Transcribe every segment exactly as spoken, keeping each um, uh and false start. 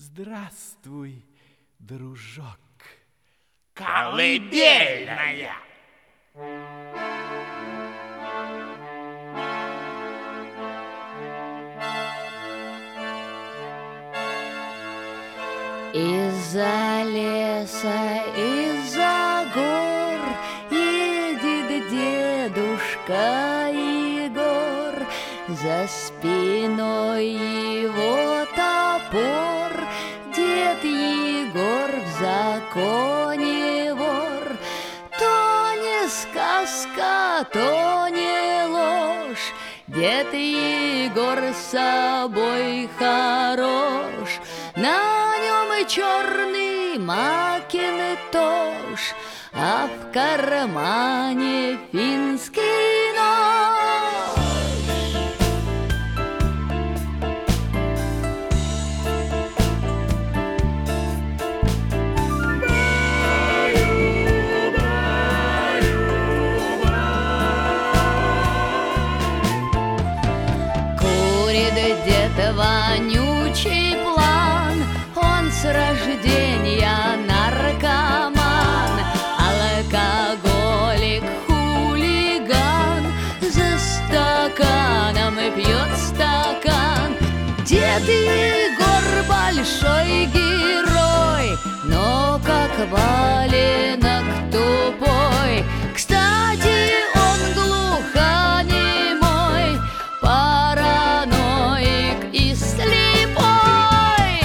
Здравствуй, дружок. Колыбельная. Из-за леса, из-за гор едет дедушка Егор, за спиной его топор. Дед Егор в законе вор. То не сказка, то не ложь, дед Егор с собой хорош. На нем и черный макинтош, а в кармане финский нож. Курит дед вонючий план, он с рождения наркоман, алкоголик, хулиган, за стаканом и пьет стакан. Дед Егор большой герой, но как валенок тупой. Кстати, он глухонемой, параноик и слепой.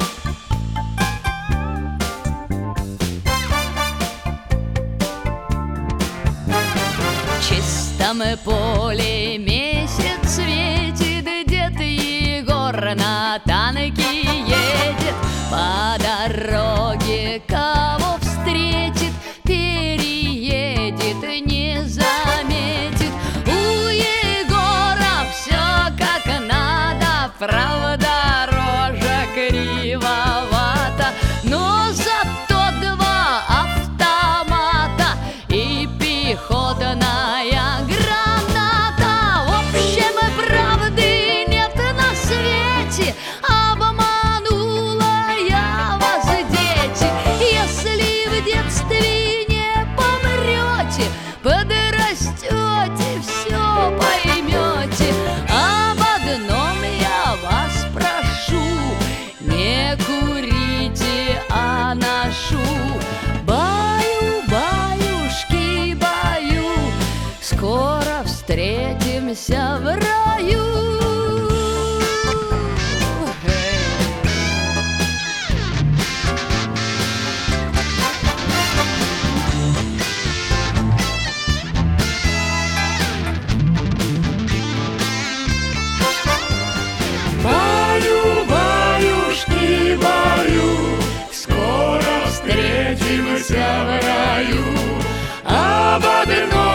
В чистом поле месяц светит, дед Егор на танке едет. По дороге кого встретит, переедет, не заметит. У Егора все как надо, правда, рожа кривовата, но зато два автомата и пехотная граната. В общем, правды нет на свете, обманула я вас, дети. Если в детстве не помрете, подрастете, все поймете. Об одном я вас прошу: не курите, а ношу. Баю, баюшки, баю, скоро встретимся в раю. Баю, баюшки, баю, скоро встретимся в раю. Об одном